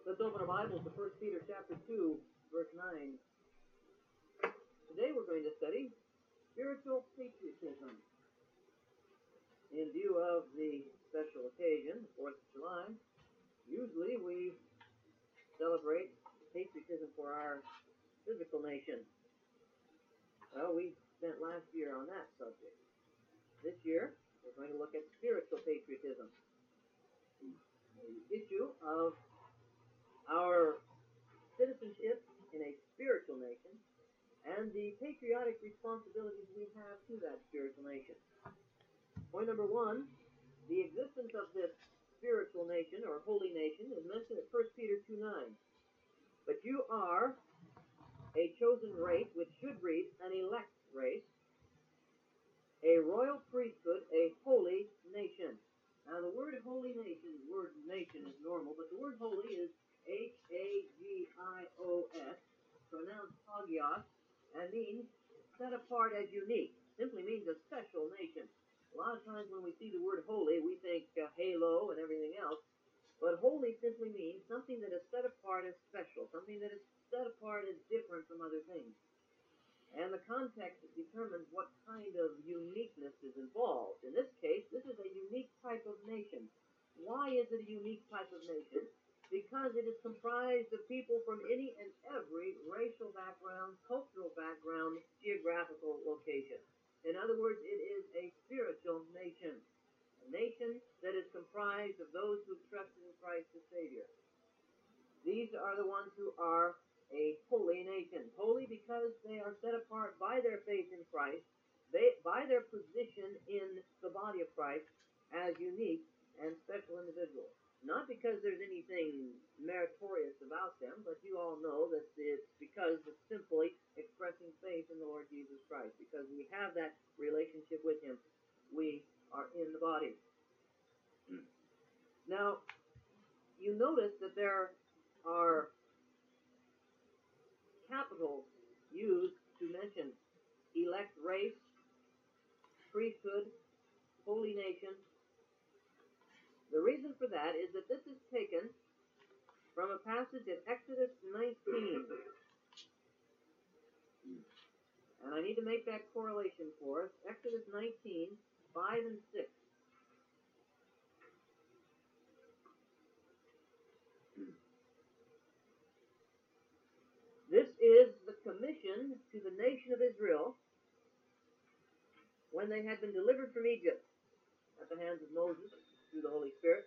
Let's open our Bibles to 1 Peter chapter 2, verse 9. Today we're going to study spiritual patriotism. In view of the special occasion, the 4th of July, usually we celebrate patriotism for our physical nation. Well, we spent last year on that subject. This year, we're going to look at spiritual patriotism, the issue of our citizenship in a spiritual nation, and the patriotic responsibilities we have to that spiritual nation. Point number one, the existence of this spiritual nation or holy nation is mentioned at 1 Peter 2:9. But you are a chosen race, which should read an elect race, a royal priesthood, a holy nation. Now the word holy nation, the word nation is normal, but the word holy is Hagios, pronounced hagios, and means set apart as unique. Simply means a special nation. A lot of times when we see the word holy, we think halo and everything else, but holy simply means something that is set apart as special, something that is set apart as different from other things. And the context determines what kind of uniqueness is involved. In this case, this is a unique type of nation. Why is it a unique type of nation? Because it is comprised of people from any and every racial background, cultural background, geographical location. In other words, it is a spiritual nation. A nation that is comprised of those who trusted in Christ as Savior. These are the ones who are a holy nation. Holy because they are set apart by their faith in Christ, by their position in the body of Christ as unique and special individuals. Not because there's anything meritorious about them, but you all know that it's because of simply expressing faith in the Lord Jesus Christ. Because we have that relationship with Him, we are in the body. Now, you notice that there are capitals used to mention elect race, priesthood, holy nation. The reason for that is that this is taken from a passage in Exodus 19. And I need to make that correlation for us. Exodus 19, 5 and 6. This is the commission to the nation of Israel when they had been delivered from Egypt at the hands of Moses through the Holy Spirit.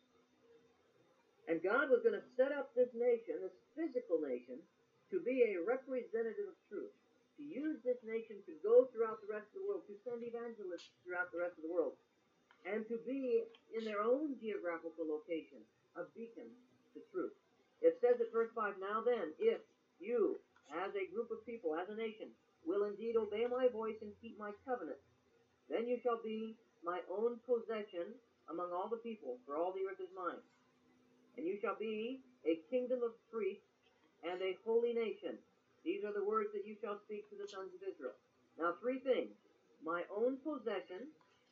And God was going to set up this nation, this physical nation, to be a representative of truth. To use this nation to go throughout the rest of the world, to send evangelists throughout the rest of the world, and to be in their own geographical location, a beacon to truth. It says at verse 5, now then, if you, as a group of people, as a nation, will indeed obey my voice and keep my covenant, then you shall be my own possession among all the people, for all the earth is mine. And you shall be a kingdom of priests and a holy nation. These are the words that you shall speak to the sons of Israel. Now, three things. My own possession,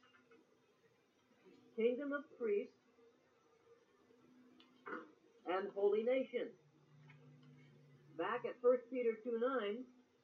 kingdom of priests, and holy nation. Back at 1 Peter 2:9,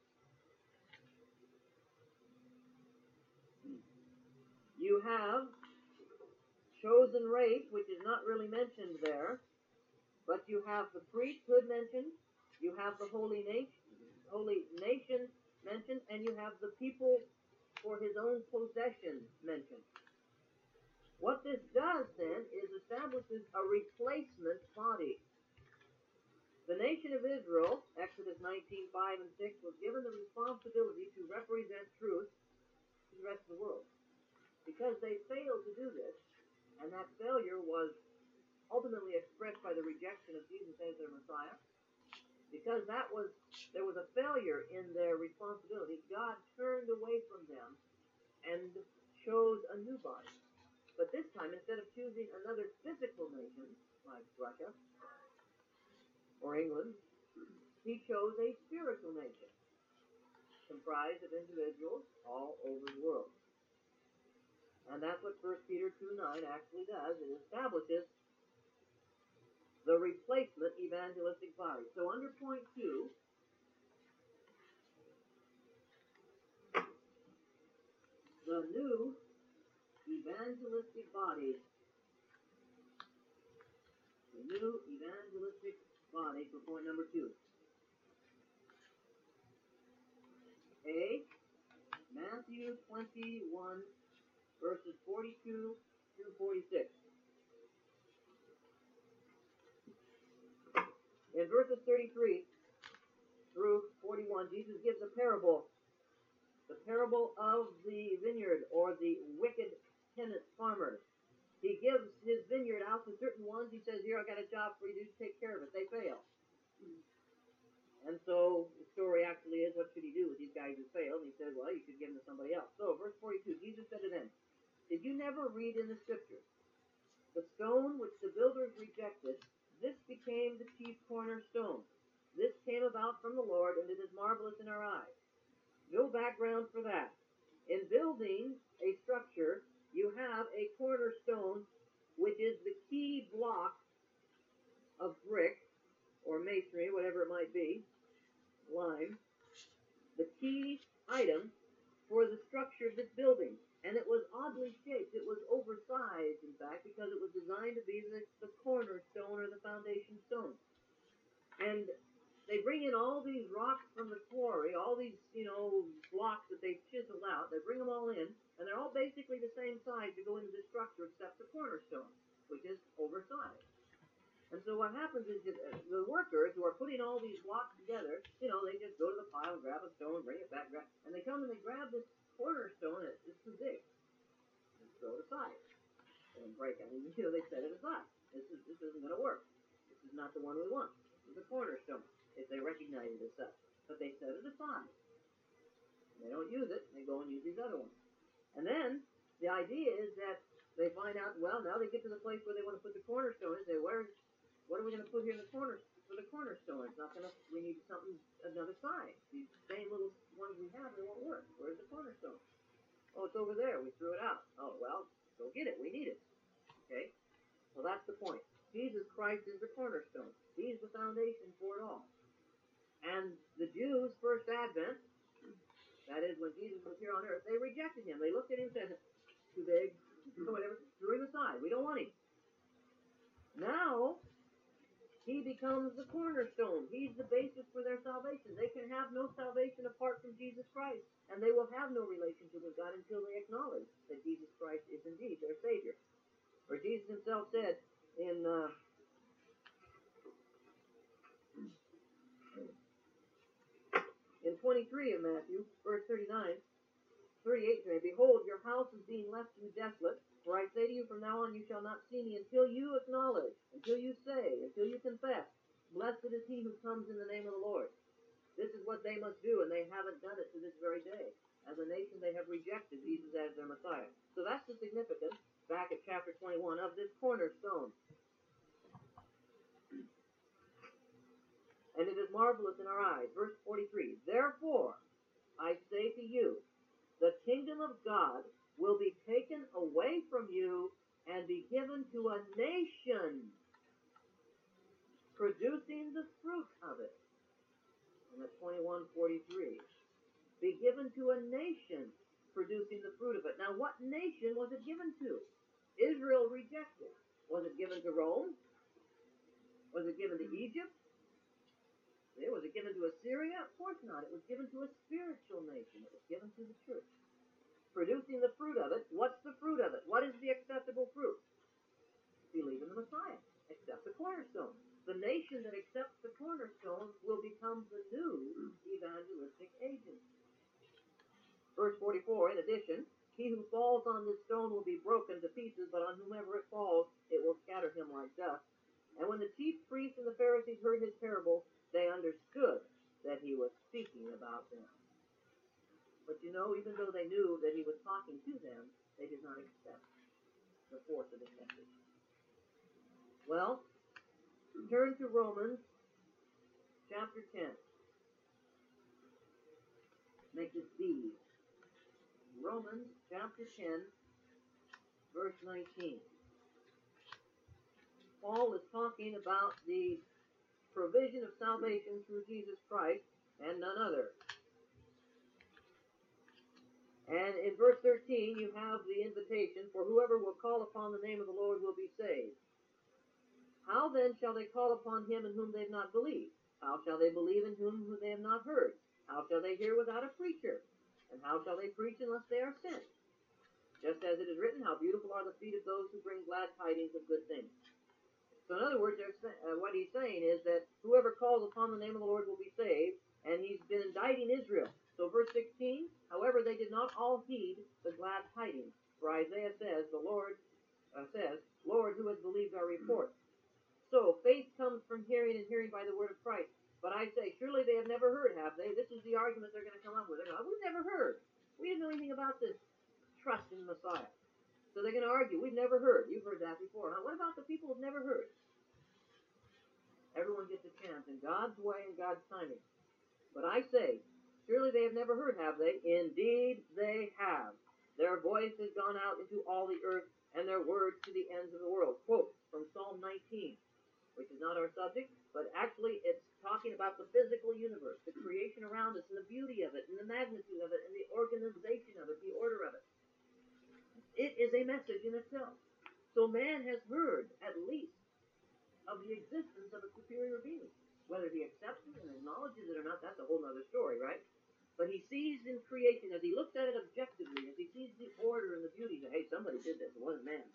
you have chosen race, which is not really mentioned there, but you have the priesthood mentioned, you have the holy nation mentioned, and you have the people for his own possession mentioned. What this does then is establishes a replacement body. The nation of Israel, Exodus 19, 5 and 6, was given the responsibility to represent truth to the rest of the world. Because they failed to do this, and that failure was ultimately expressed by the rejection of Jesus as their Messiah, because there was a failure in their responsibility, God turned away from them and chose a new body. But this time, instead of choosing another physical nation, like Russia or England, he chose a spiritual nation, comprised of individuals all over the world. And that's what 1 Peter 2:9 actually does. It establishes the replacement evangelistic body. So under point 2, the new evangelistic body. The new evangelistic body for point number 2. A, Matthew 21, verses 42 through 46. In verses 33 through 41, Jesus gives a parable, the parable of the vineyard, or the wicked tenant farmer. He gives his vineyard out to certain ones. He says, here, I got a job for you to take care of it. They fail. And so the story actually is, what should he do with these guys who failed? And he said, well, you should give them to somebody else. So verse 42, Jesus said to them, did you never read in the scriptures, the stone which the builders rejected, this became the chief cornerstone. This came about from the Lord, and it is marvelous in our eyes. No background for that. In building a structure, you have a cornerstone, which is the key block of brick, or masonry, whatever it might be, lime, the key item for the structure of this building. And it was oddly shaped. It was oversized, in fact, because it was designed to be the cornerstone or the foundation stone. And they bring in all these rocks from the quarry, all these, blocks that they've chiseled out. They bring them all in, and they're all basically the same size to go into the structure except the cornerstone, which is oversized. And so what happens is that the workers who are putting all these blocks together, they just go to the pile and grab a stone, bring it back, and they come and they grab this cornerstone, and it's too big, and throw it aside. They don't break it. They set it aside. This isn't going to work. This is not the one we want. This is a cornerstone, if they recognize it as such. But they set it aside. They don't use it. They go and use these other ones. And then the idea is that they find out, well, now they get to the place where they want to put the cornerstone and say, what are we going to put here in the corner for the cornerstone? It's not going to, we need something another size. These same little ones we have, they won't work. Where's the cornerstone? Oh, it's over there. We threw it out. Oh, well, go get it. We need it. Okay? Well, that's the point. Jesus Christ is the cornerstone. He's the foundation for it all. And the Jews' first advent, that is when Jesus was here on earth, they rejected him. They looked at him and said, too big, whatever, threw him aside. We don't want him. Now, he becomes the cornerstone. He's the basis for their salvation. They can have no salvation apart from Jesus Christ, and they will have no relationship with God until they acknowledge that Jesus Christ is indeed their Savior. For Jesus himself said in 23 of Matthew, verse 38, behold, your house is being left to you desolate. For I say to you, from now on you shall not see me until you acknowledge, until you say, until you confess, blessed is he who comes in the name of the Lord. This is what they must do, and they haven't done it to this very day. As a nation, they have rejected Jesus as their Messiah. So that's the significance, back at chapter 21, of this cornerstone. And it is marvelous in our eyes. Verse 43, therefore, I say to you, the kingdom of God will be taken away from you and be given to a nation producing the fruit of it. And that's 21:43. Be given to a nation producing the fruit of it. Now, what nation was it given to? Israel rejected. Was it given to Rome? Was it given to Egypt? Was it given to Assyria? Of course not. It was given to a spiritual nation. It was given to the church. Producing the fruit of it. What's the fruit of it? What is the acceptable fruit? Believe in the Messiah. Accept the cornerstone. The nation that accepts the cornerstone will become the new evangelistic agent. Verse 44, in addition, he who falls on this stone will be broken to pieces, but on whomever it falls, it will scatter him like dust. And when the chief priests and the Pharisees heard his parable, they understood that he was speaking about them. But even though they knew that he was talking to them, they did not accept the force of his message. Well, turn to Romans chapter 10. Make this B. Romans chapter 10, verse 19. Paul is talking about the provision of salvation through Jesus Christ and none other. And in verse 13, you have the invitation, for whoever will call upon the name of the Lord will be saved. How then shall they call upon him in whom they have not believed? How shall they believe in whom they have not heard? How shall they hear without a preacher? And how shall they preach unless they are sent? Just as it is written, how beautiful are the feet of those who bring glad tidings of good things. So in other words, what he's saying is that whoever calls upon the name of the Lord will be saved, and he's been indicting Israel. So verse 16, however, they did not all heed the glad tidings. For Isaiah says, the Lord says, Lord, who has believed our report? So faith comes from hearing, and hearing by the word of Christ. But I say, surely they have never heard, have they? This is the argument they're going to come up with. They're going, we've never heard. We didn't know anything about this trust in the Messiah. So they're going to argue, we've never heard. You've heard that before. Huh? What about the people who've never heard? Everyone gets a chance in God's way and God's timing. But I say, surely they have never heard, have they? Indeed they have. Their voice has gone out into all the earth, and their words to the ends of the world. Quote from Psalm 19, which is not our subject, but actually it's talking about the physical universe, the creation around us, and the beauty of it, and the magnitude of it, and the organization of it, the order of it. It is a message in itself. So man has heard, at least, of the existence of a superior being. Whether he accepts it and acknowledges it or not, that's a whole other story, right? But he sees in creation, as he looks at it objectively, as he sees the order and the beauty, that, hey, somebody did this, it wasn't man.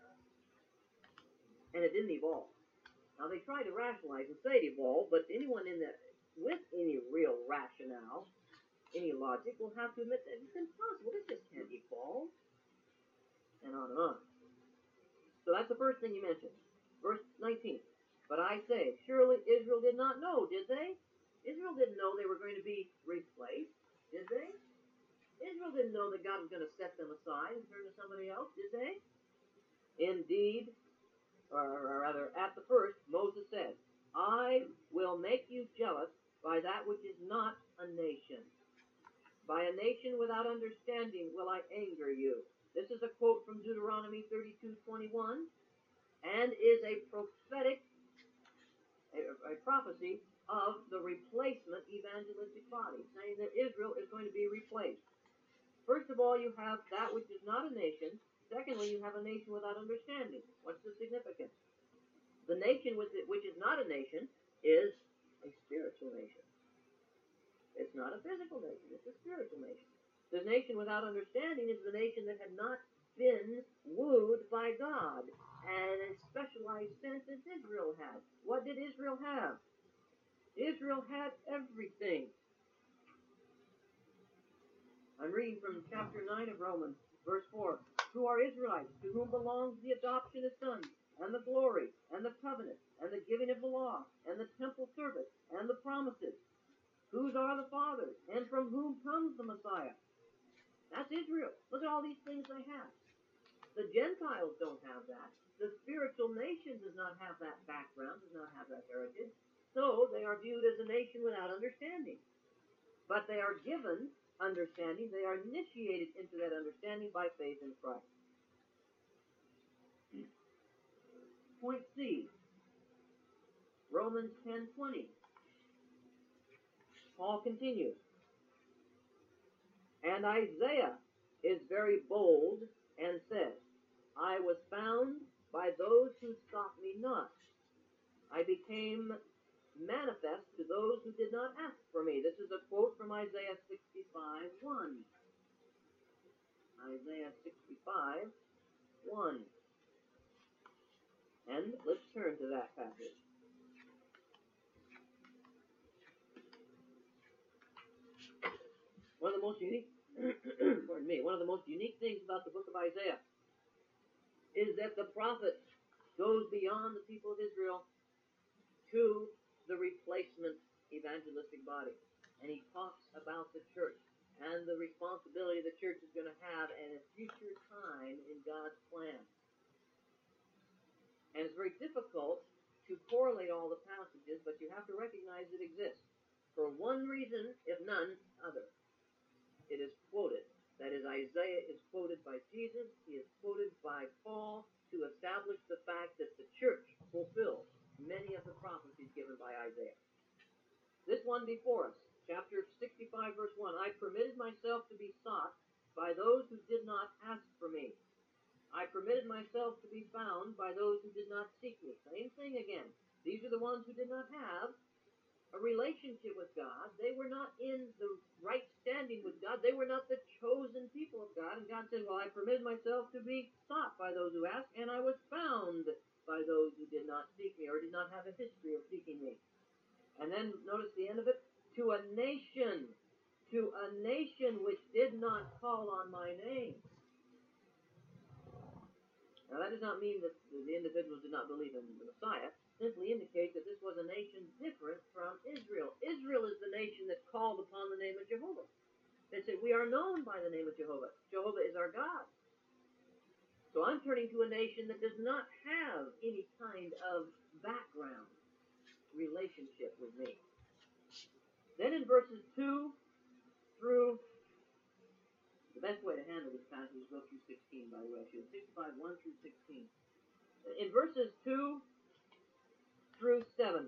And it didn't evolve. Now, they try to rationalize and say it evolved, but anyone with any real rationale, any logic, will have to admit that it's impossible. This just can't evolve. And on and on. So that's the first thing you mentioned. Verse 19. But I say, surely Israel did not know, did they? Israel didn't know they were going to be replaced, did they? Israel didn't know that God was going to set them aside and turn to somebody else, did they? Indeed, or rather, at the first, Moses said, I will make you jealous by that which is not a nation. By a nation without understanding will I anger you. This is a quote from Deuteronomy 32:21, and is a prophetic, a prophecy of the replacement evangelistic body, saying that Israel is going to be replaced. First of all, you have that which is not a nation. Secondly, you have a nation without understanding. What's the significance? The nation which is not a nation is a spiritual nation. It's not a physical nation. It's a spiritual nation. The nation without understanding is the nation that had not been wooed by God, and a specialized sense as Israel had. What did Israel have? Israel had everything. I'm reading from chapter 9 of Romans, verse 4. Who are Israelites, to whom belongs the adoption as sons, and the glory, and the covenant, and the giving of the law, and the temple service, and the promises. Whose are the fathers, and from whom comes the Messiah? That's Israel. Look at all these things they have. The Gentiles don't have that. The spiritual nation does not have that background, does not have that heritage. So they are viewed as a nation without understanding. But they are given understanding. They are initiated into that understanding by faith in Christ. Point C, Romans 10:20. Paul continues, and Isaiah is very bold and says, I was found by those who sought me not. I became manifest to those who did not ask for me. This is a quote from Isaiah 65:1. Isaiah 65:1. And let's turn to that passage. One of the most unique, one of the most unique things about the book of Isaiah is that the prophet goes beyond the people of Israel to the replacement evangelistic body. And he talks about the church and the responsibility the church is going to have in a future time in God's plan. And it's very difficult to correlate all the passages, but you have to recognize it exists. For one reason, if none other, it is quoted. That is, Isaiah is quoted by Jesus. He is quoted by Paul to establish the fact that the church will one before us, chapter 65, verse 1. I permitted myself to be sought by those who did not ask for me. I permitted myself to be found by those who did not seek me. Same thing again. These are the ones who did not have a relationship with God. They were not in the right standing with God. They were not the chosen people of God. And God said, well, I permitted myself to be sought by those who asked, and I was found by those who did not seek me or did not have a history of seeking me. And then notice the end of it, to a nation which did not call on my name. Now that does not mean that the individuals did not believe in the Messiah. It simply indicates that this was a nation different from Israel. Israel is the nation that called upon the name of Jehovah. They said, we are known by the name of Jehovah. Jehovah is our God. So I'm turning to a nation that does not have any kind of background relationship with me. Then in verses 2 through, the best way to handle this passage is go through 16, by the way. 65, 1 through 16. In verses 2 through 7,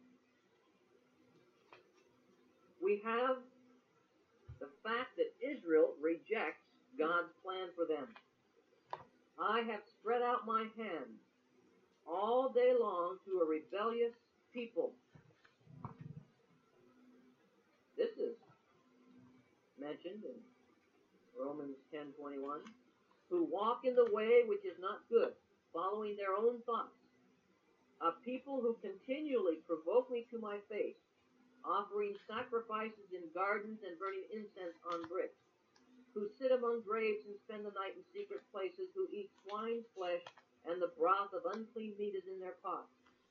we have the fact that Israel rejects God's plan for them. I have spread out my hand all day long to a rebellious people. This is mentioned in Romans 10:21, who walk in the way which is not good, following their own thoughts. A people who continually provoke me to my face, offering sacrifices in gardens and burning incense on bricks, who sit among graves and spend the night in secret places, who eat swine's flesh, and the broth of unclean meat is in their pots,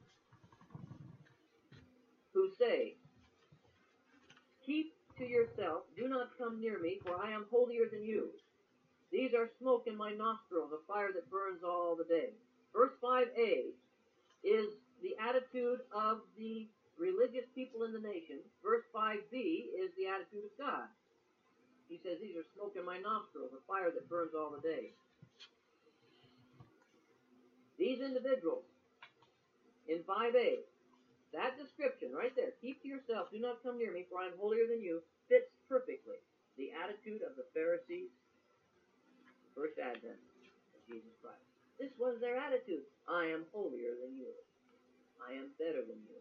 who say, keep to yourself, do not come near me, for I am holier than you. These are smoke in my nostrils, a fire that burns all the day. Verse 5a is the attitude of the religious people in the nation. Verse 5b is the attitude of God. He says, these are smoke in my nostrils, a fire that burns all the day. These individuals, in 5a, that description right there, keep to yourself, do not come near me, for I am holier than you, fits perfectly the attitude of the Pharisees, first advent of Jesus Christ. This was their attitude. I am holier than you. I am better than you.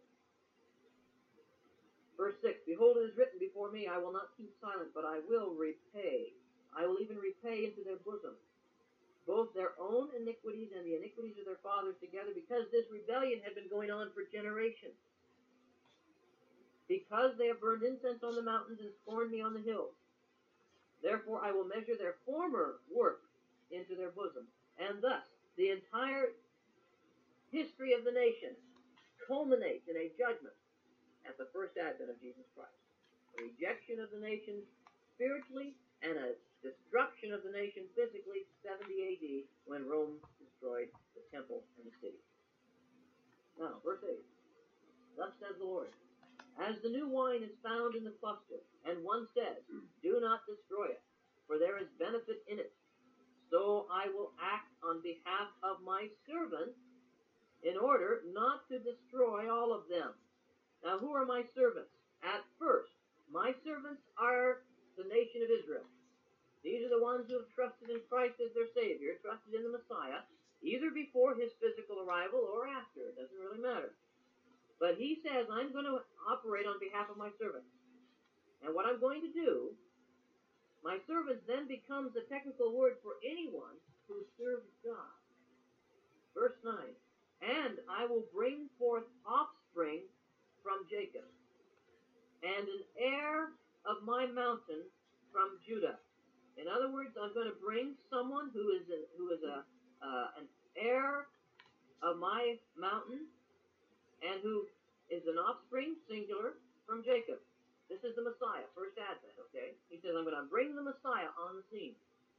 Verse 6, behold, it is written before me, I will not keep silent, but I will repay. I will even repay into their bosom both their own iniquities and the iniquities of their fathers together, because this rebellion had been going on for generations. Because they have burned incense on the mountains and scorned me on the hills. Therefore I will measure their former work into their bosom. And thus, the entire history of the nation culminates in a judgment at the first advent of Jesus Christ. A rejection of the nation spiritually and a destruction of the nation physically, 70 AD, when Rome destroyed the temple and the city. Now, verse 8. Thus says the Lord, as the new wine is found in the cluster, and one says, do not destroy it, for there is benefit in it, so I will act on behalf of my servants in order not to destroy all of them. Now, who are my servants? At first, my servants are the nation of Israel. These are the ones who have trusted in Christ as their Savior, trusted in the Messiah, either before his physical arrival or after. It doesn't really matter. But he says, I'm going to operate on behalf of my servants. And what I'm going to do, my servants then becomes a technical word for anyone who serves God. Verse 9, and I will bring forth offspring from Jacob, and an heir of my mountain from Judah. In other words, I'm going to bring someone who is an heir of my mountain, and who is an offspring, singular, from Jacob. This is the Messiah, first advent, okay? He says, I'm going to bring the Messiah on the scene.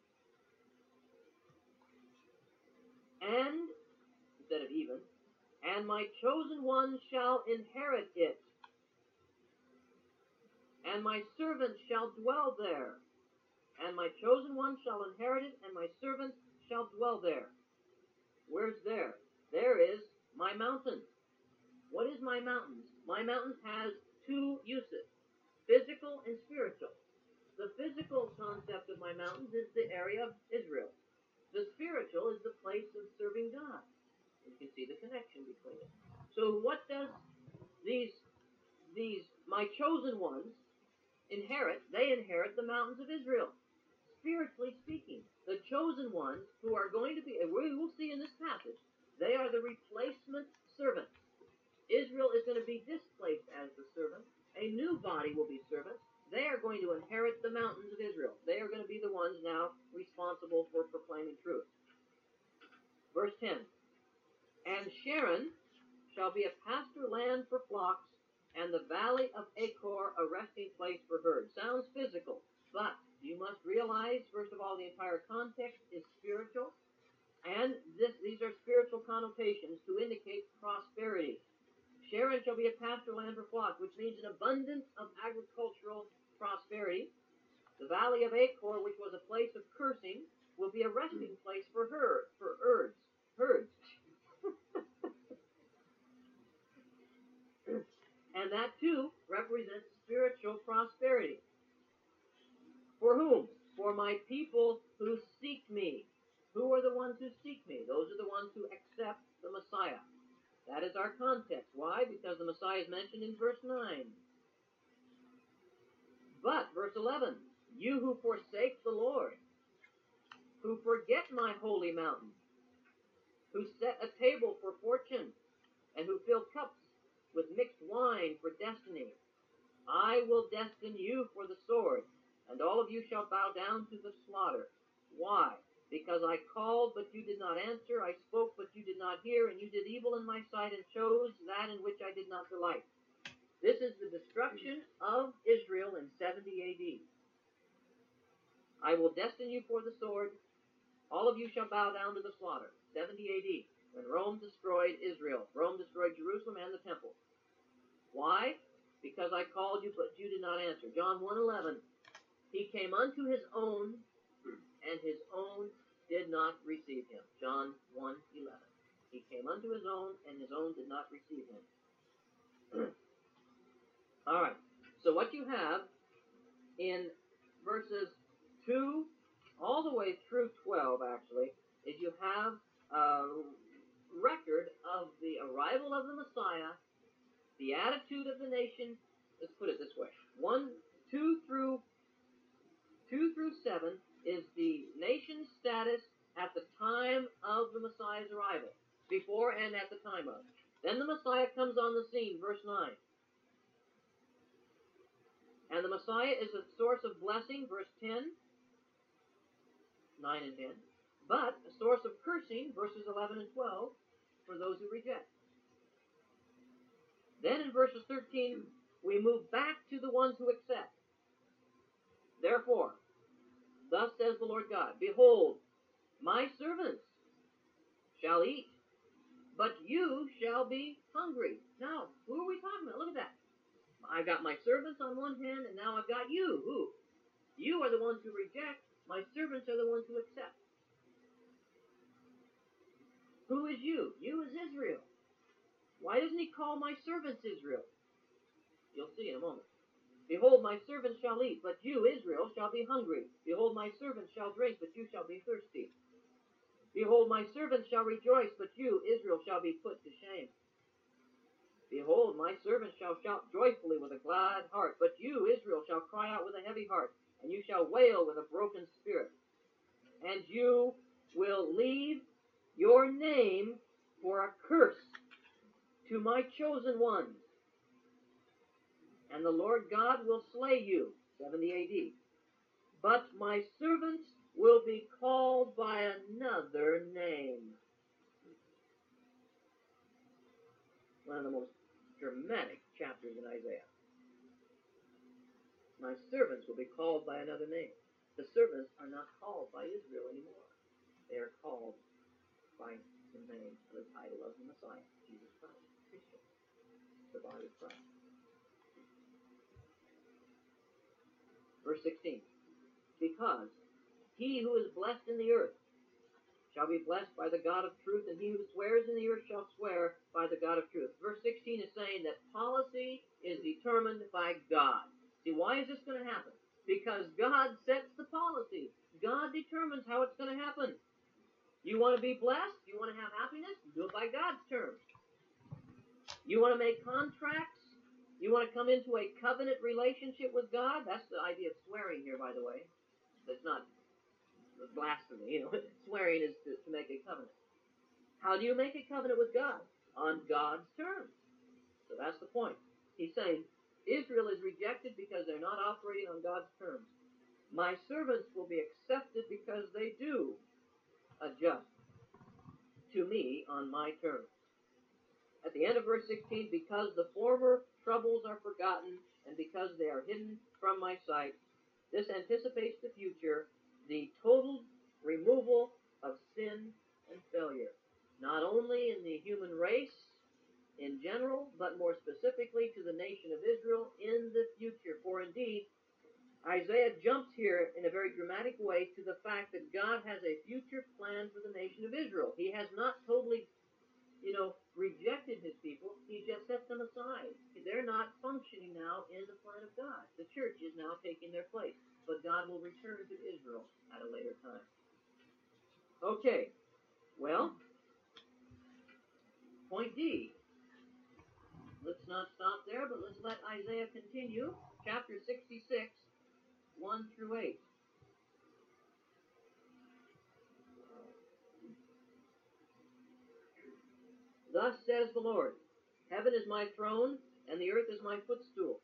And, instead of even, and my chosen one shall inherit it, and my servant shall dwell there. And my chosen one shall inherit it, and my servant shall dwell there. Where's there? There is my mountain. What is my mountain? My mountain has two uses, physical and spiritual. The physical concept of my mountains is the area of Israel. The spiritual is the place of serving God. You can see the connection between it. So what does these my chosen ones inherit? They inherit the mountains of Israel. Spiritually speaking, the chosen ones who are going to be, we will see in this passage, they are the replacement servants. Israel is going to be displaced as the servant. A new body will be servants. They are going to inherit the mountains of Israel. They are going to be the ones now responsible for proclaiming truth. Verse 10, and Sharon shall be a pasture land for flocks, and the valley of Achor a resting place for herds. Sounds physical, but you must realize, first of all, the entire context is spiritual, and these are spiritual connotations to indicate prosperity. Sharon shall be a pasture land for flocks, which means an abundance of agricultural prosperity. The valley of Achor, which was a place of cursing, will be a resting place for herds. And that too represents spiritual prosperity. For whom? For my people who seek me. Who are the ones who seek me? Those are the ones who accept the Messiah. That is our context. Why? Because the Messiah is mentioned in verse 9. But, verse 11, you who forsake the Lord, who forget my holy mountain, who set a table for fortune, and who fill cups with mixed wine for destiny, I will destine you for the sword, and all of you shall bow down to the slaughter. Why? Because I called, but you did not answer. I spoke, but you did not hear, and you did evil in my sight and chose that in which I did not delight. This is the destruction of Israel in 70 AD. I will destine you for the sword. All of you shall bow down to the slaughter. 70 AD, when Rome destroyed Israel. Rome destroyed Jerusalem and the temple. Why? Because I called you, but you did not answer. John 1:11. He came unto his own, and his own did not receive him. John 1:11. He came unto his own, and his own did not receive him. All right. So what you have in verses 2 all the way through 12, actually, is you have a record of the arrival of the Messiah, the attitude of the nation. Let's put it this way: 2 through 7 is the nation's status at the time of the Messiah's arrival, before and at the time of. Then the Messiah comes on the scene, verse 9. And the Messiah is a source of blessing, verse 10, 9 and 10, but a source of cursing, verses 11 and 12, for those who reject. Then in verses 13, we move back to the ones who accept. Therefore, thus says the Lord God, behold, my servants shall eat, but you shall be hungry. Now, who are we talking about? Look at that. I've got my servants on one hand, and now I've got you. Who? You are the ones who reject. My servants are the ones who accept. Who is you? You is Israel. Why doesn't he call my servants Israel? You'll see in a moment. Behold, my servants shall eat, but you, Israel, shall be hungry. Behold, my servants shall drink, but you shall be thirsty. Behold, my servants shall rejoice, but you, Israel, shall be put to shame. Behold, my servants shall shout joyfully with a glad heart, but you, Israel, shall cry out with a heavy heart, and you shall wail with a broken spirit. And you will leave your name for a curse to my chosen ones. And the Lord God will slay you, 70 AD. But my servants will be called by another name. One of the most dramatic chapters in Isaiah. My servants will be called by another name. The servants are not called by Israel anymore. They are called by the name, the title of the Messiah, Jesus Christ, Christian, the body of Christ. Verse 16. Because he who is blessed in the earth shall be blessed by the God of truth, and he who swears in the earth shall swear by the God of truth. Verse 16 is saying that policy is determined by God. See, why is this going to happen? Because God sets the policy. God determines how it's going to happen. You want to be blessed? You want to have happiness? Do it by God's terms. You want to make contracts? You want to come into a covenant relationship with God? That's the idea of swearing here, by the way. That's not blasphemy. Swearing is to make a covenant. How do you make a covenant with God? On God's terms. So that's the point. He's saying Israel is rejected because they're not operating on God's terms. My servants will be accepted because they do adjust to me on my terms. At the end of verse 16, because the former troubles are forgotten and because they are hidden from my sight, this anticipates the future, the total removal of sin and failure, not only in the human race in general, but more specifically to the nation of Israel in the future. For indeed, Isaiah jumps here in a very dramatic way to the fact that God has a future plan for the nation of Israel. He has not totally rejected his people. He just set them aside. They're not functioning now in the plan of God. The church is now taking their place. But God will return to Israel at a later time. Okay. Well, point D. Let's not stop there, but let's let Isaiah continue. Chapter 66, 1 through 8. Thus says the Lord, heaven is my throne, and the earth is my footstool.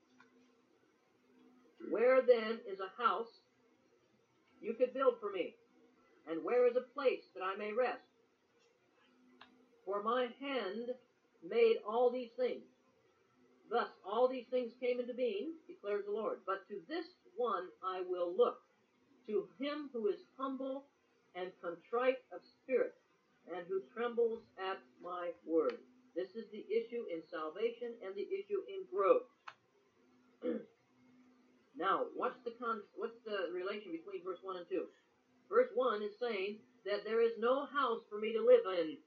Where then is a house you could build for me? And where is a place that I may rest? For my hand made all these things. Thus all these things came into being, declares the Lord. But to this one I will look, to him who is humble and contrite of spirit, and who trembles at my word. This is the issue in salvation and the issue in growth. Now, what's the relation between verse 1 and 2? Verse 1 is saying that there is no house for me to live in.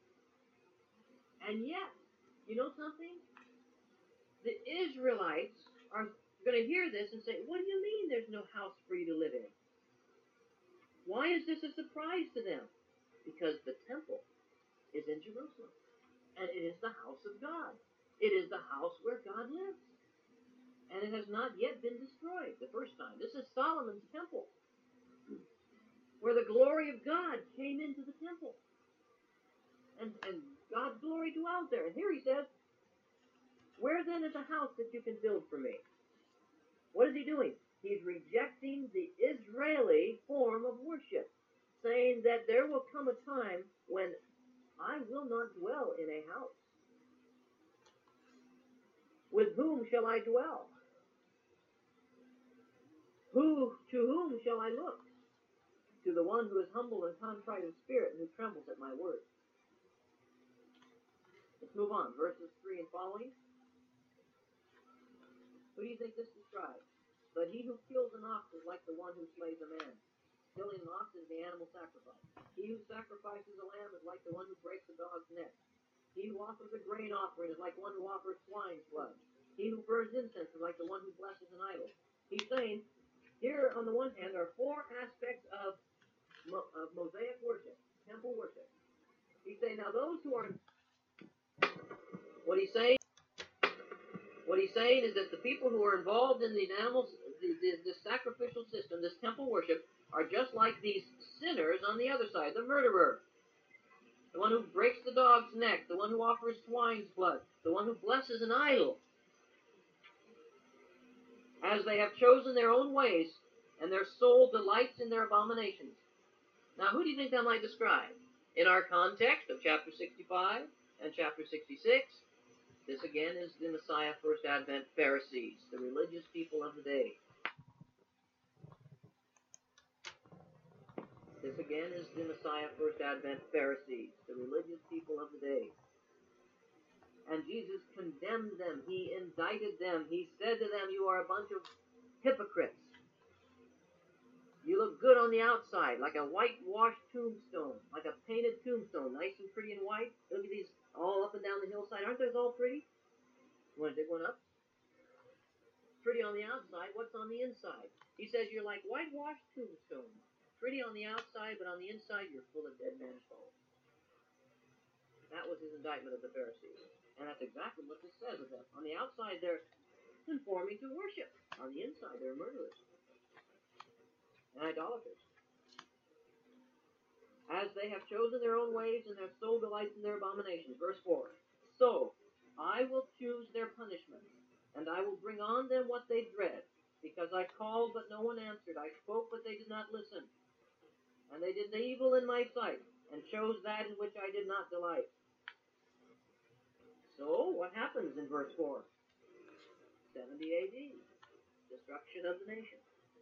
And yet, you know something? The Israelites are going to hear this and say, what do you mean there's no house for you to live in? Why is this a surprise to them? Because the temple is in Jerusalem. And it is the house of God. It is the house where God lives. And it has not yet been destroyed the first time. This is Solomon's temple, where the glory of God came into the temple. And God's glory dwells there. And here he says, where then is a house that you can build for me? What is he doing? He's rejecting the Israeli form of worship, saying that there will come a time when I will not dwell in a house. With whom shall I dwell? To whom shall I look? To the one who is humble and contrite of spirit and who trembles at my word. Let's move on. Verses 3 and following. Who do you think this describes? But he who kills an ox is like the one who slays a man. Killing an ox is the animal sacrifice. He who sacrifices a lamb is like the one who breaks a dog's neck. He who offers a grain offering is like one who offers swine's blood. He who burns incense is like the one who blesses an idol. He's saying, here on the one hand are four aspects of Mosaic worship, temple worship. He's saying, now those who are... What he's saying is that the people who are involved in the animals, the sacrificial system, this temple worship, are just like these sinners on the other side, the murderer, the one who breaks the dog's neck, the one who offers swine's blood, the one who blesses an idol. As they have chosen their own ways, and their soul delights in their abominations. Now, who do you think that might describe? In our context of chapter 65 and chapter 66, this again is the Messiah First Advent Pharisees, the religious people of the day. This again is the Messiah First Advent Pharisees, the religious people of the day. And Jesus condemned them. He indicted them. He said to them, you are a bunch of hypocrites. You look good on the outside, like a whitewashed tombstone, like a painted tombstone, nice and pretty and white. Look at these all up and down the hillside. Aren't those all pretty? You want to dig one up? Pretty on the outside. What's on the inside? He says you're like whitewashed tombstone. Pretty on the outside, but on the inside you're full of dead man's bones. That was his indictment of the Pharisees. And that's exactly what this says of them. On the outside they're conforming to worship. On the inside they're murderers and idolaters. As they have chosen their own ways, and their soul delights in their abominations. Verse 4. So I will choose their punishment, and I will bring on them what they dread, because I called, but no one answered. I spoke, but they did not listen. And they did the evil in my sight, and chose that in which I did not delight. So what happens in verse 4? 70 AD. Destruction of the nation.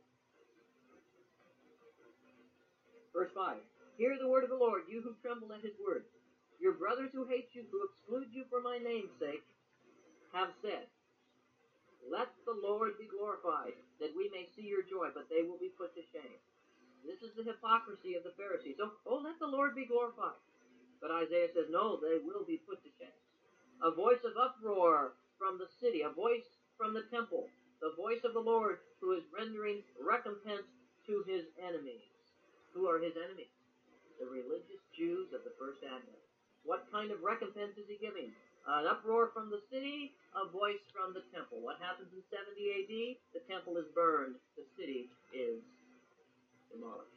Verse 5. Hear the word of the Lord, you who tremble at his word. Your brothers who hate you, who exclude you for my name's sake, have said, let the Lord be glorified, that we may see your joy, but they will be put to shame. This is the hypocrisy of the Pharisees. Oh, let the Lord be glorified. But Isaiah says, no, they will be put to shame. A voice of uproar from the city, a voice from the temple, the voice of the Lord who is rendering recompense to his enemies. Who are his enemies? The religious Jews of the first Advent. What kind of recompense is he giving? An uproar from the city, a voice from the temple. What happens in 70 AD? The temple is burned. The city is demolished.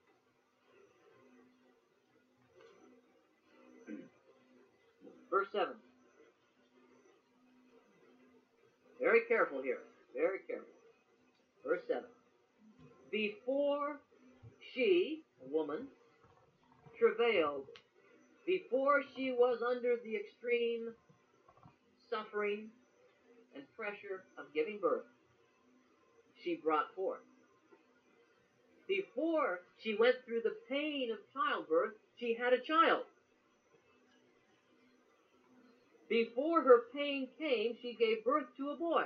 Verse 7. Very careful here. Very careful. Verse 7. Before she, a woman, travailed, before she was under the extreme suffering and pressure of giving birth, she brought forth. Before she went through the pain of childbirth, she had a child. Before her pain came, she gave birth to a boy.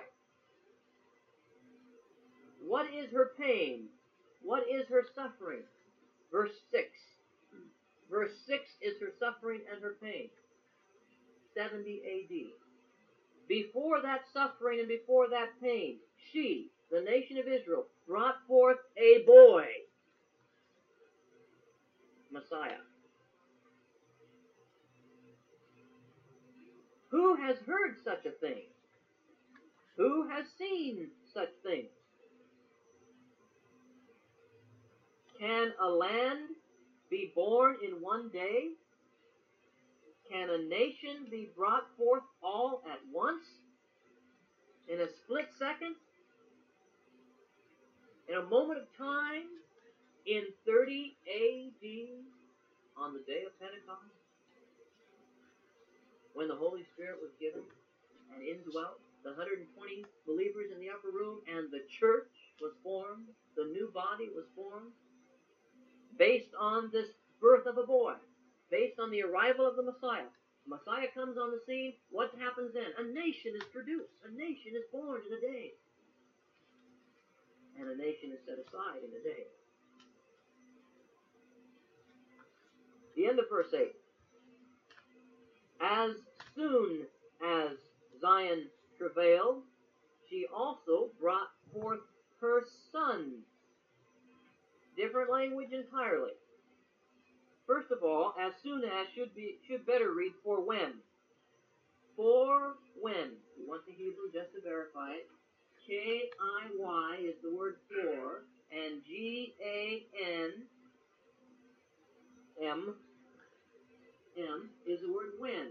What is her pain? What is her suffering? Verse 6. Verse 6 is her suffering and her pain. 70 AD. Before that suffering and before that pain, she, the nation of Israel, brought forth a boy, Messiah. Who has heard such a thing? Who has seen such things? Can a land be born in one day? Can a nation be brought forth all at once? In a split second? In a moment of time? In 30 AD? On the day of Pentecost? When the Holy Spirit was given and indwelt the 120 believers in the upper room, and the church was formed, the new body was formed, based on this birth of a boy, based on the arrival of the Messiah. Messiah comes on the scene. What happens then? A nation is produced. A nation is born in a day. And a nation is set aside in a day. The end of verse 8. As soon as Zion travailed, she also brought forth her son. Different language entirely. First of all, as soon as should better read for when. For when. You want the Hebrew just to verify it. K-I-Y is the word for, and G-A-N-M is the word when.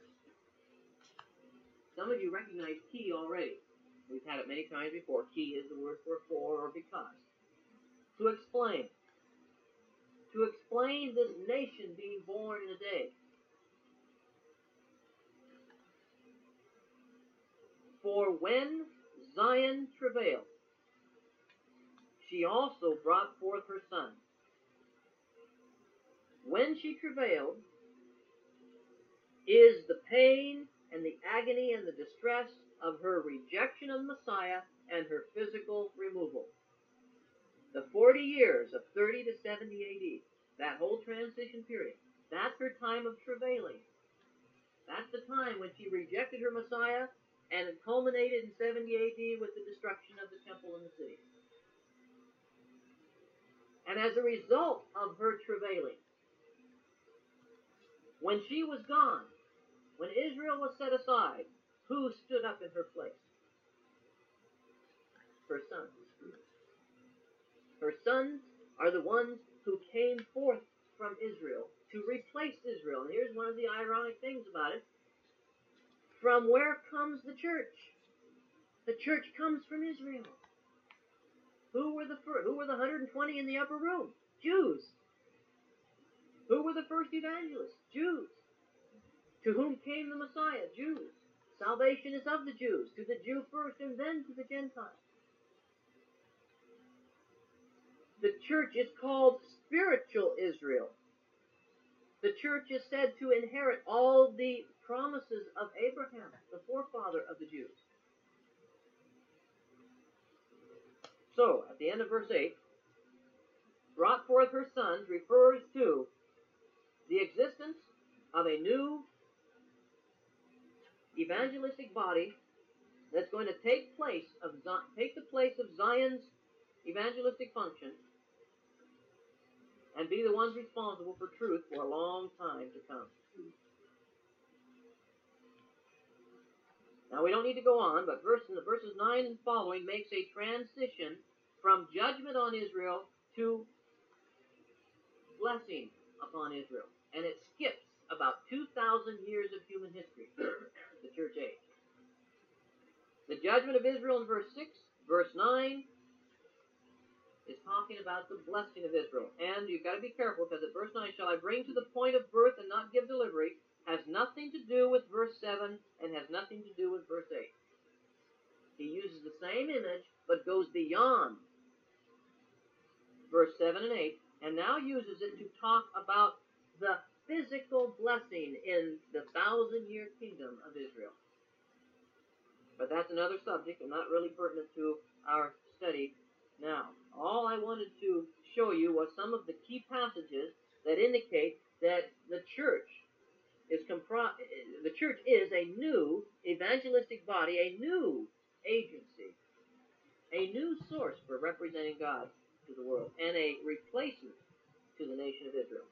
Some of you recognize key already. We've had it many times before. Key is the word for or because. To explain. To explain this nation being born in a day. For when Zion travailed, she also brought forth her son. When she travailed is the pain and the agony and the distress of her rejection of Messiah and her physical removal. The 40 years of 30 to 70 AD, that whole transition period, that's her time of travailing. That's the time when she rejected her Messiah, and it culminated in 70 AD with the destruction of the temple and the city. And as a result of her travailing, when she was gone, when Israel was set aside, who stood up in her place? Her sons. Her sons are the ones who came forth from Israel to replace Israel. And here's one of the ironic things about it. From where comes the church? The church comes from Israel. Who were the 120 in the upper room? Jews. Who were the first evangelists? Jews. To whom came the Messiah? Jews. Salvation is of the Jews. To the Jew first and then to the Gentile. The church is called spiritual Israel. The church is said to inherit all the promises of Abraham, the forefather of the Jews. So, at the end of verse 8, brought forth her sons refers to the existence of a new evangelistic body that's going to take the place of Zion's evangelistic function and be the ones responsible for truth for a long time to come. Now, we don't need to go on, but verses 9 and following makes a transition from judgment on Israel to blessing upon Israel. And it skips about 2,000 years of human history, the church age. The judgment of Israel in verse 6, verse 9 is talking about the blessing of Israel. And you've got to be careful, because at verse 9, shall I bring to the point of birth and not give delivery, has nothing to do with verse 7 and has nothing to do with verse 8. He uses the same image, but goes beyond verse 7 and 8, and now uses it to talk about the physical blessing in the 1,000-year kingdom of Israel. But that's another subject and not really pertinent to our study now. All I wanted to show you was some of the key passages that indicate that the church is a new evangelistic body, a new agency, a new source for representing God to the world, and a replacement to the nation of Israel.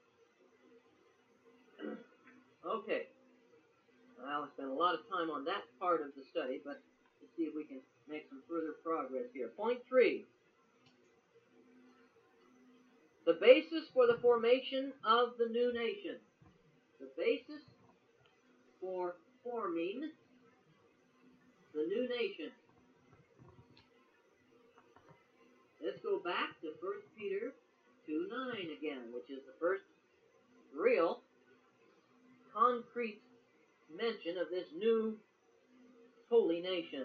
Okay. Well, I spent a lot of time on that part of the study, but let's see if we can make some further progress here. Point 3. The basis for the formation of the new nation. The basis for forming the new nation. Let's go back to 1 Peter 2:9 again, which is the first real concrete mention of this new holy nation.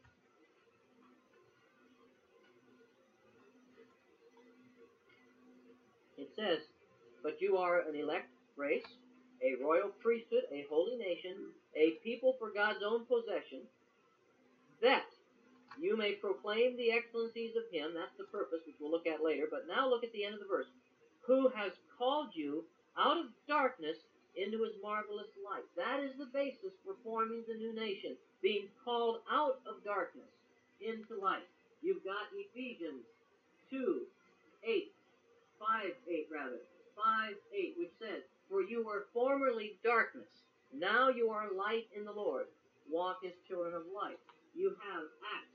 It says, but you are an elect race, a royal priesthood, a holy nation, a people for God's own possession, that you may proclaim the excellencies of him. That's the purpose, which we'll look at later. But now look at the end of the verse. Who has called you out of darkness into his marvelous light. That is the basis for forming the new nation, being called out of darkness into light. You've got Ephesians 2:8, 5:8 rather, 5:8, which says, for you were formerly darkness, now you are light in the Lord. Walk as children of light. You have Acts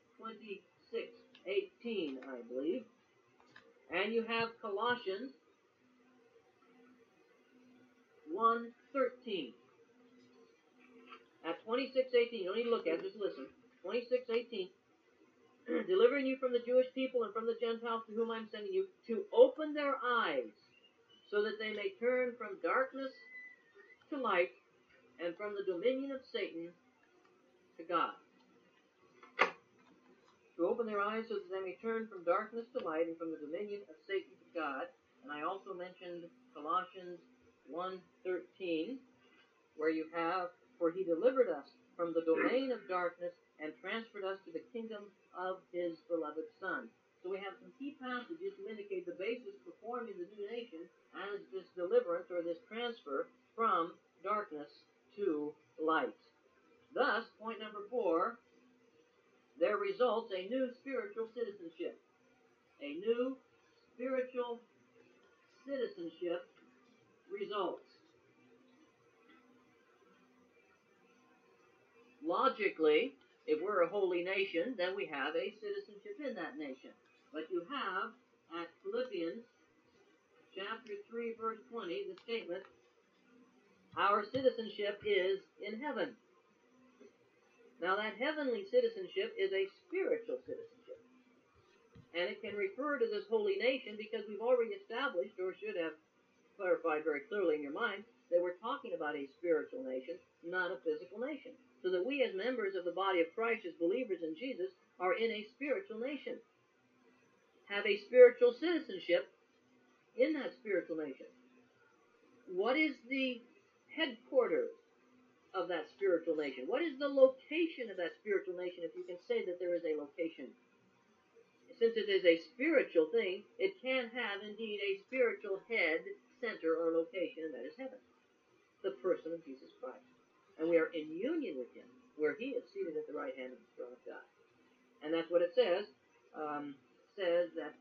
26:18, I believe. And you have Colossians 1:13. At 26:18, you don't need to look at it, just listen. 26:18, delivering you from the Jewish people and from the Gentiles to whom I'm sending you, to open their eyes, so that they may turn from darkness to light, and from the dominion of Satan to God. To open their eyes so that they may turn from darkness to light, and from the dominion of Satan to God. And I also mentioned Colossians 1:13, where you have, for he delivered us from the domain of darkness and transferred us to the kingdom of his beloved Son. So we have some key passages to indicate the basis for forming the new nation as this deliverance or this transfer from darkness to light. Thus, point number 4, there results a new spiritual citizenship. A new spiritual citizenship results. Logically, if we're a holy nation, then we have a citizenship in that nation. But you have at Philippians chapter 3, verse 20, the statement, our citizenship is in heaven. Now that heavenly citizenship is a spiritual citizenship. And it can refer to this holy nation because we've already established, or should have clarified very clearly in your mind, that we're talking about a spiritual nation, not a physical nation. So that we as members of the body of Christ, as believers in Jesus, are in a spiritual nation. Have a spiritual citizenship in that spiritual nation. What is the headquarters of that spiritual nation? What is the location of that spiritual nation, if you can say that there is a location? Since it is a spiritual thing, it can have indeed a spiritual head, center, or location, and that is heaven, the person of Jesus Christ. And we are in union with him, where he is seated at the right hand of the throne of God. And that's what it says. Says that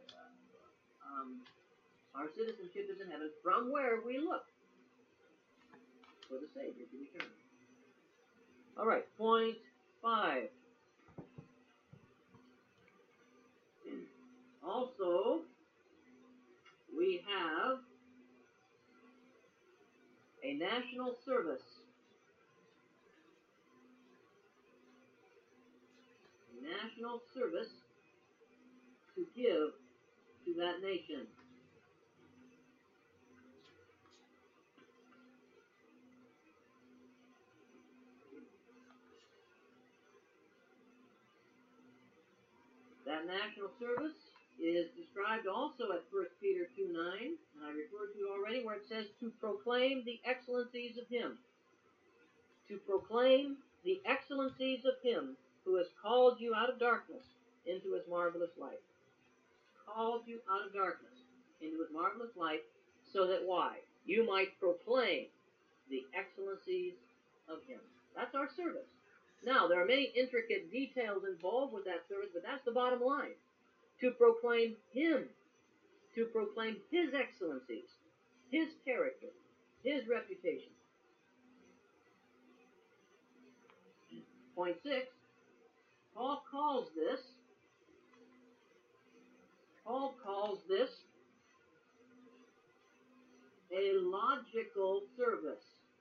our citizenship is in heaven, from where we look for the Savior to return. All right, point 5. Also, we have a national service. A national service to give to that nation. That national service is described also at 1 Peter 2:9, and I referred to it already, where it says to proclaim the excellencies of him. To proclaim the excellencies of him who has called you out of darkness into his marvelous light. Called you out of darkness into his marvelous light, so that why? You might proclaim the excellencies of him. That's our service. Now, there are many intricate details involved with that service, but that's the bottom line. To proclaim him, to proclaim his excellencies, his character, his reputation. Point 6, Paul calls this a logical service.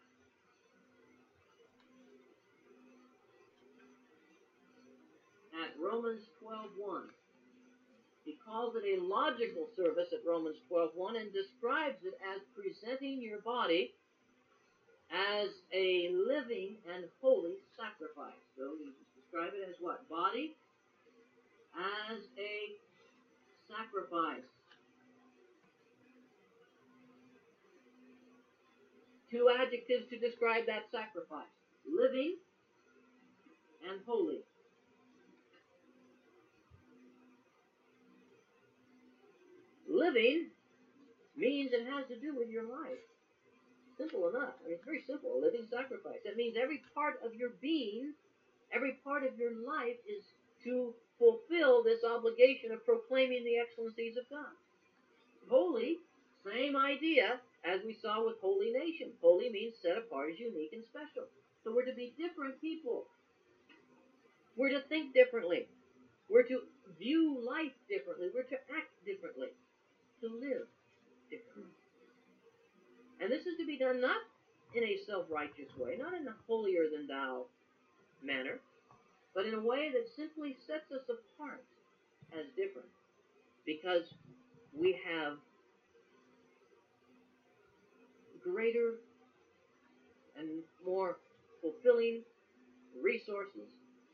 At Romans 12:1. He calls it a logical service at Romans 12:1 and describes it as presenting your body as a living and holy sacrifice. So you describe it as what? Body as a sacrifice. Two adjectives to describe that sacrifice: living and holy. Living means it has to do with your life. Simple enough. I mean, it's very simple. A living sacrifice. That means every part of your being, every part of your life is to fulfill this obligation of proclaiming the excellencies of God. Holy, same idea as we saw with holy nation. Holy means set apart as unique and special. So we're to be different people. We're to think differently. We're to view life differently. We're to act differently. To live differently. And this is to be done not in a self-righteous way, not in a holier-than-thou manner, but in a way that simply sets us apart as different, because we have greater and more fulfilling resources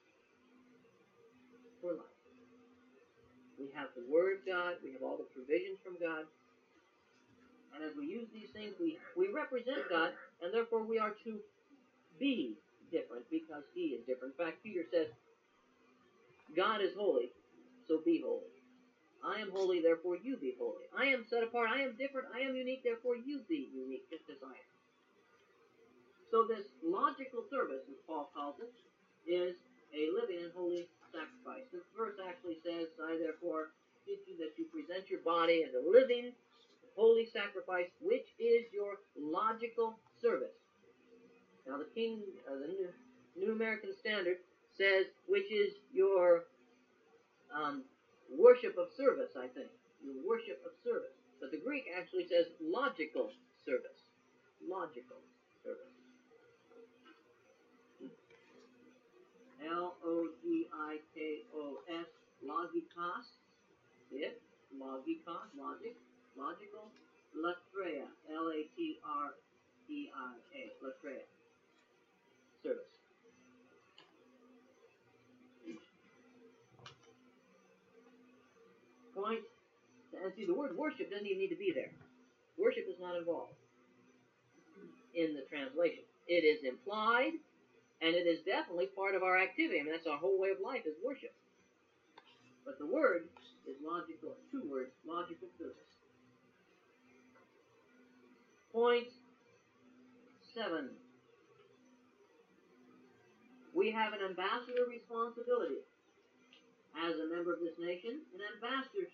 for life. We have the Word of God, we have all the provisions from God, and as we use these things, we represent God, and therefore we are to be different because he is different. In fact, Peter says, God is holy, so be holy. I am holy, therefore you be holy. I am set apart, I am different, I am unique, therefore you be unique, just as I am. So this logical service, as Paul calls it, is a living and holy sacrifice. This verse actually says, I therefore teach you that you present your body as a living, holy sacrifice, which is your logical service. Now the New American Standard says, which is your worship of service, I think. Your worship of service. But the Greek actually says logical service. Logical service. Logikos, logikos, it, logikos, logic, logical, latreia, Latreia, latreia, service. Point, and see, the word worship doesn't even need to be there. Worship is not involved in the translation. It is implied, and it is definitely part of our activity. I mean, that's our whole way of life is worship. But the word is logical, two words, logical service. Point 7. We have an ambassador responsibility. As a member of this nation, an ambassador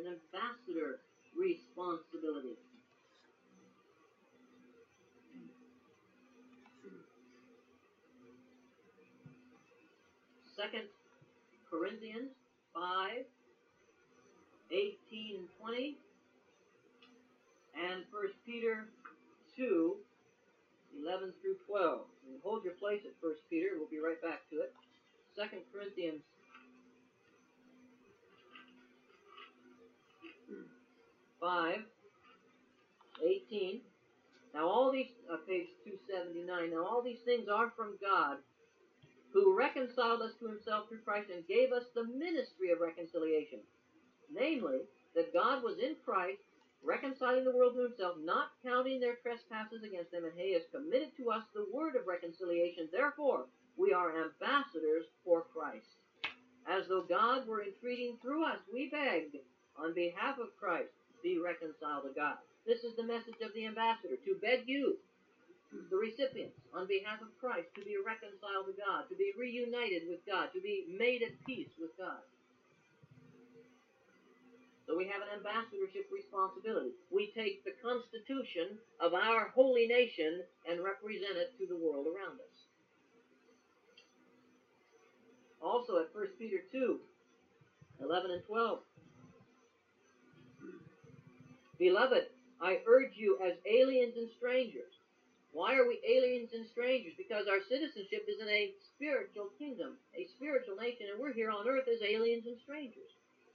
responsibility. Second Corinthians 5:18-20, and 1 Peter 2:11-12. And hold your place at 1 Peter. We'll be right back to it. 2 Corinthians 5:18. Now all these, page 279, now all these things are from God, who reconciled us to himself through Christ and gave us the ministry of reconciliation. Namely, that God was in Christ, reconciling the world to himself, not counting their trespasses against them, and he has committed to us the word of reconciliation. Therefore, we are ambassadors for Christ. As though God were entreating through us, we beg, on behalf of Christ, be reconciled to God. This is the message of the ambassador, to beg you, the recipients, on behalf of Christ, to be reconciled to God, to be reunited with God, to be made at peace with God. So we have an ambassadorship responsibility. We take the constitution of our holy nation and represent it to the world around us. Also at 1 Peter 2:11-12. Beloved, I urge you as aliens and strangers. Why are we aliens and strangers? Because our citizenship is in a spiritual kingdom, a spiritual nation, and we're here on earth as aliens and strangers.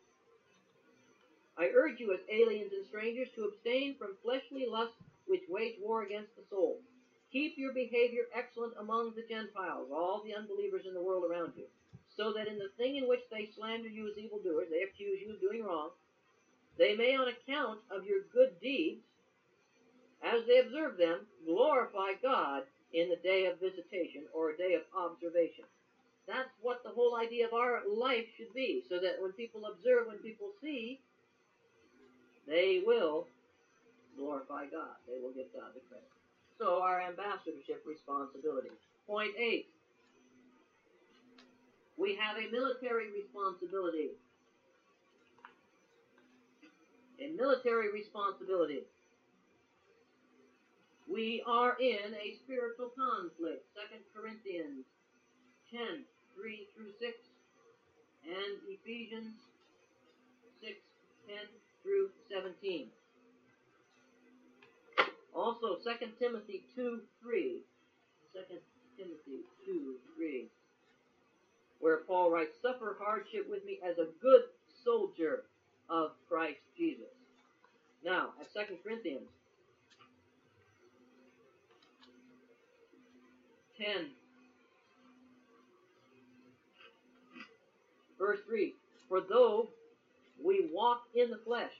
I urge you as aliens and strangers to abstain from fleshly lusts which wage war against the soul. Keep your behavior excellent among the Gentiles, all the unbelievers in the world around you, so that in the thing in which they slander you as evildoers, they accuse you of doing wrong, they may, on account of your good deeds, as they observe them, glorify God in the day of visitation or a day of observation. That's what the whole idea of our life should be, so that when people observe, when people see, they will glorify God. They will give God the credit. So our ambassadorship responsibility. Point 8. We have a military responsibility. A military responsibility. We are in a spiritual conflict. 2 Corinthians 10:3-6 and Ephesians 6:10-17. Also 2 Timothy 2:3. 2 Timothy 2:3. Where Paul writes, suffer hardship with me as a good soldier of Christ Jesus. Now, at 2 Corinthians 10, verse 3, for though we walk in the flesh,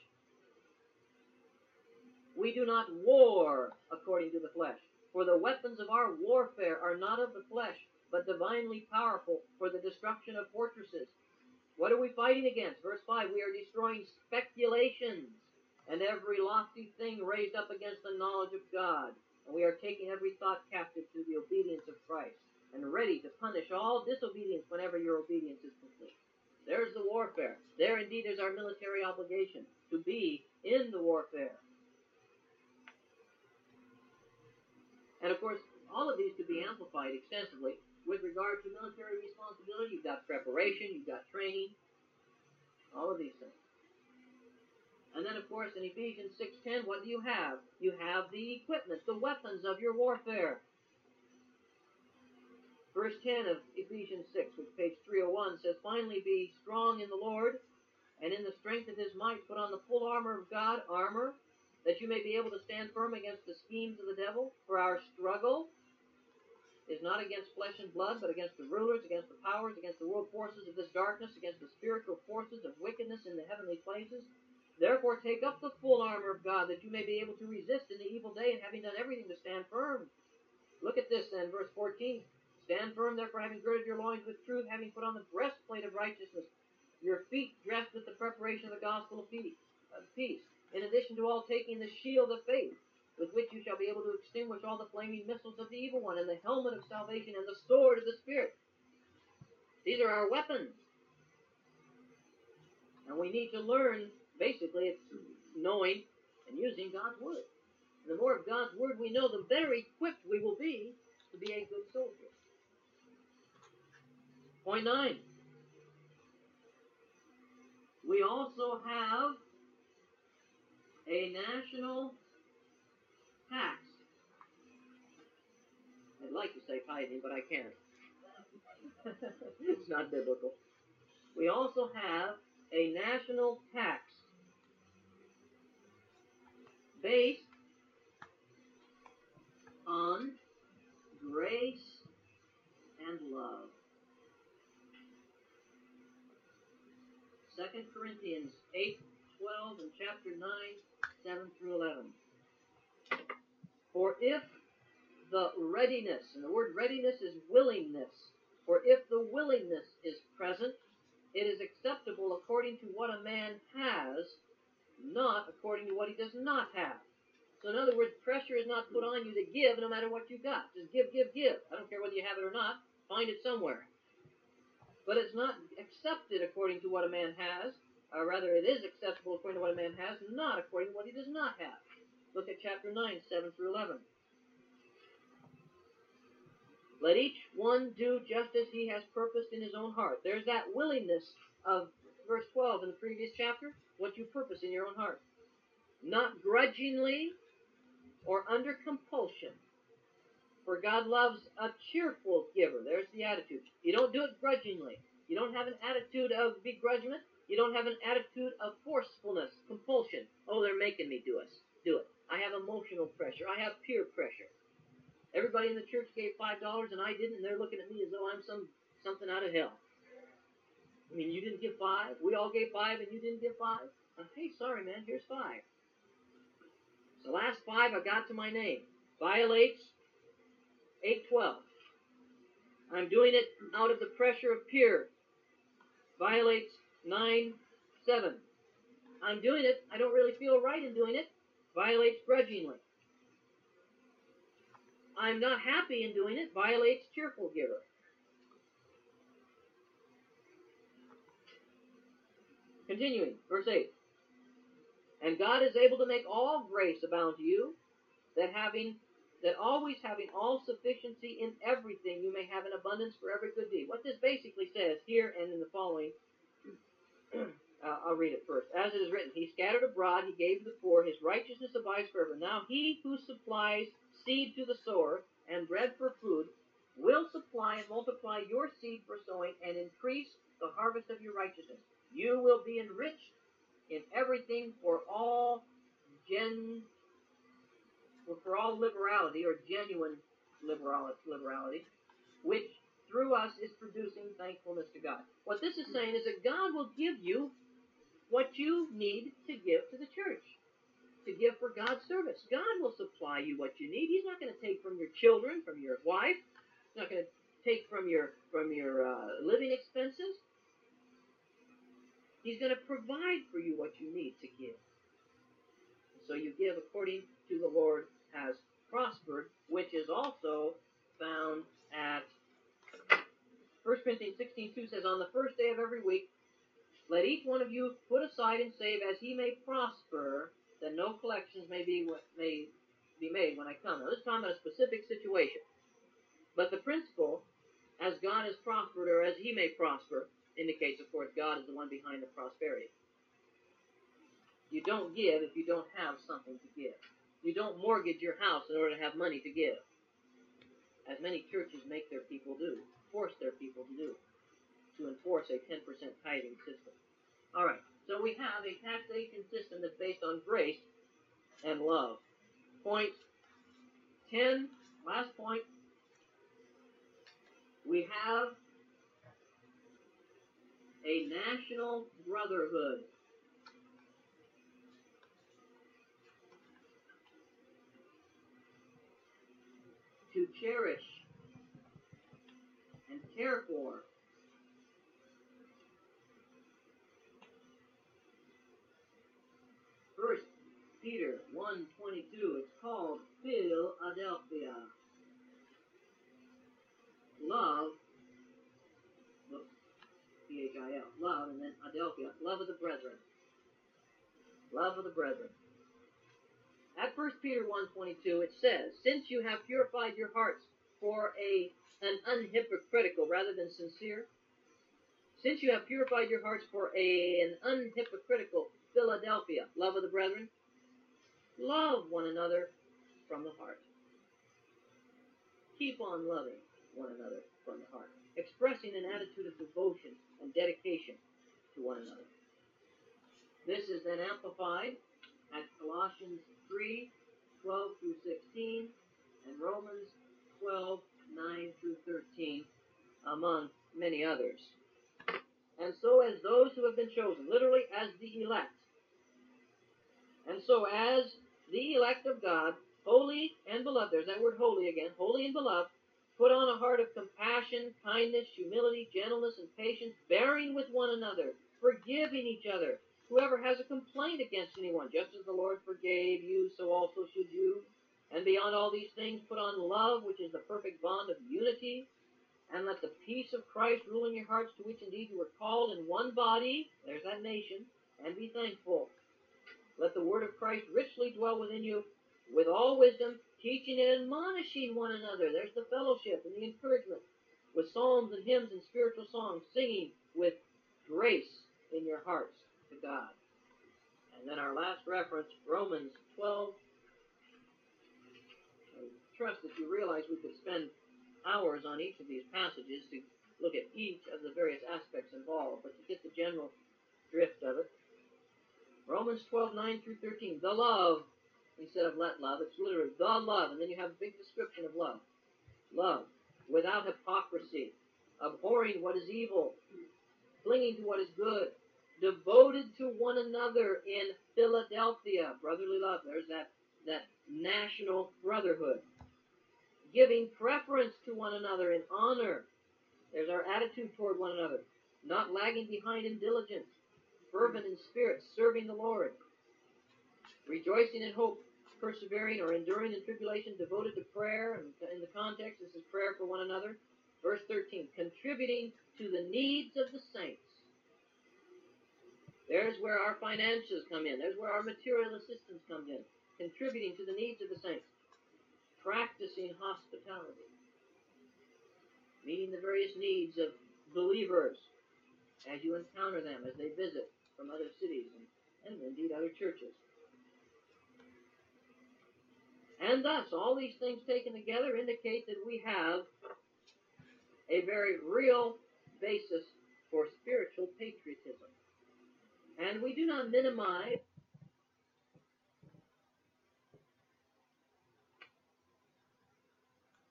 we do not war according to the flesh. For the weapons of our warfare are not of the flesh, but divinely powerful for the destruction of fortresses. What are we fighting against? Verse 5, we are destroying speculations and every lofty thing raised up against the knowledge of God. And we are taking every thought captive to the obedience of Christ and ready to punish all disobedience whenever your obedience is complete. There's the warfare. There indeed is our military obligation to be in the warfare. And of course, all of these could be amplified extensively. With regard to military responsibility, you've got preparation, you've got training, all of these things. And then, of course, in Ephesians 6:10, what do you have? You have the equipment, the weapons of your warfare. Verse 10 of Ephesians 6, which page 301, says, finally be strong in the Lord, and in the strength of his might put on the full armor of God, armor, that you may be able to stand firm against the schemes of the devil. For our struggle is not against flesh and blood, but against the rulers, against the powers, against the world forces of this darkness, against the spiritual forces of wickedness in the heavenly places. Therefore take up the full armor of God, that you may be able to resist in the evil day, and having done everything to stand firm. Look at this then, verse 14. Stand firm, therefore, having girded your loins with truth, having put on the breastplate of righteousness, your feet dressed with the preparation of the gospel of peace. In addition to all, taking the shield of faith, with which you shall be able to extinguish all the flaming missiles of the evil one, and the helmet of salvation, and the sword of the Spirit. These are our weapons. And we need to learn, basically, it's knowing and using God's Word. And the more of God's Word we know, the better equipped we will be to be a good soldier. Point 9. We also have a national tax. I'd like to say tithing, but I can't. It's not biblical. We also have a national tax based on grace and love. 2 Corinthians 8:12 and chapter 9, 7 through 11. For if the readiness, and the word readiness is willingness, for if the willingness is present, it is acceptable according to what a man has, not according to what he does not have. So in other words, pressure is not put on you to give no matter what you got. Just give, give, give. I don't care whether you have it or not. Find it somewhere. But it's not accepted according to what a man has. Or rather, it is acceptable according to what a man has, not according to what he does not have. Look at chapter 9, 7 through 11. Let each one do just as he has purposed in his own heart. There's that willingness of verse 12 in the previous chapter, what you purpose in your own heart. Not grudgingly or under compulsion. For God loves a cheerful giver. There's the attitude. You don't do it grudgingly. You don't have an attitude of begrudgment. You don't have an attitude of forcefulness, compulsion. Oh, they're making me do it. I have emotional pressure. I have peer pressure. Everybody in the church gave $5 and I didn't, and they're looking at me as though I'm something out of hell. I mean, you didn't give 5. We all gave 5 and you didn't give 5. Hey, sorry, man, here's 5. The last 5 I got to my name. Violates 8:12. I'm doing it out of the pressure of peer. Violates 9:7. I'm doing it. I don't really feel right in doing it. Violates grudgingly. I'm not happy in doing it. Violates cheerful giver. Continuing, verse 8. And God is able to make all grace abound to you, that always having all sufficiency in everything, you may have an abundance for every good deed. What this basically says here and in the following, I'll read it first. As it is written, he scattered abroad, he gave to the poor, his righteousness abides forever. Now he who supplies seed to the sower and bread for food will supply and multiply your seed for sowing and increase the harvest of your righteousness. You will be enriched in everything for all liberality or genuine liberality, which through us is producing thankfulness to God. What this is saying is that God will give you what you need to give to the church, to give for God's service. God will supply you what you need. He's not going to take from your children, from your wife. He's not going to take from your living expenses. He's going to provide for you what you need to give. So you give according to the Lord has prospered, which is also found at 1 Corinthians 16:2 says, on the first day of every week, let each one of you put aside and save as he may prosper, that no collections may be made when I come. Now, this is talking about a specific situation. But the principle, as God has prospered, or as he may prosper, indicates, of course, God is the one behind the prosperity. You don't give if you don't have something to give. You don't mortgage your house in order to have money to give, as many churches make their people do, force their people to do, to enforce a 10% tithing system. All right, so we have a taxation system that's based on grace and love. Point 10, last point, we have a national brotherhood. To cherish and care for. First Peter 1:22, it's called Philadelphia. Love, P-H-I-L, love, and then Adelphia, love of the brethren. Love of the brethren. At 1 Peter 1:22, it says, since you have purified your hearts for an unhypocritical rather than sincere, since you have purified your hearts for an unhypocritical Philadelphia, love of the brethren, love one another from the heart. Keep on loving one another from the heart, expressing an attitude of devotion and dedication to one another. This is then amplified at Colossians 3:12 through 16 and Romans 12:9 through 13, among many others. And so as those who have been chosen, literally as the elect, and so as the elect of God, holy and beloved, there's that word holy again, holy and beloved, put on a heart of compassion, kindness, humility, gentleness, and patience, bearing with one another, forgiving each other. Whoever has a complaint against anyone, just as the Lord forgave you, so also should you. And beyond all these things, put on love, which is the perfect bond of unity. And let the peace of Christ rule in your hearts, to which indeed you were called in one body, there's that nation, and be thankful. Let the word of Christ richly dwell within you, with all wisdom, teaching and admonishing one another. There's the fellowship and the encouragement, with psalms and hymns and spiritual songs, singing with grace in your hearts to God. And then our last reference, Romans 12. I trust that you realize we could spend hours on each of these passages to look at each of the various aspects involved, but to get the general drift of it. Romans 12:9 through 13, the love, instead of let love, it's literally the love, and then you have a big description of love. Love, without hypocrisy, abhorring what is evil, clinging to what is good, devoted to one another in Philadelphia, brotherly love, there's that national brotherhood, giving preference to one another in honor, there's our attitude toward one another, not lagging behind in diligence, fervent in spirit, serving the Lord, rejoicing in hope, persevering or enduring in tribulation, devoted to prayer, and in the context, this is prayer for one another. Verse 13, contributing to the needs of the saints. There's where our finances come in. There's where our material assistance comes in. Contributing to the needs of the saints. Practicing hospitality. Meeting the various needs of believers as you encounter them, as they visit from other cities and indeed other churches. And thus, all these things taken together indicate that we have a very real basis for spiritual patriotism. And we do not minimize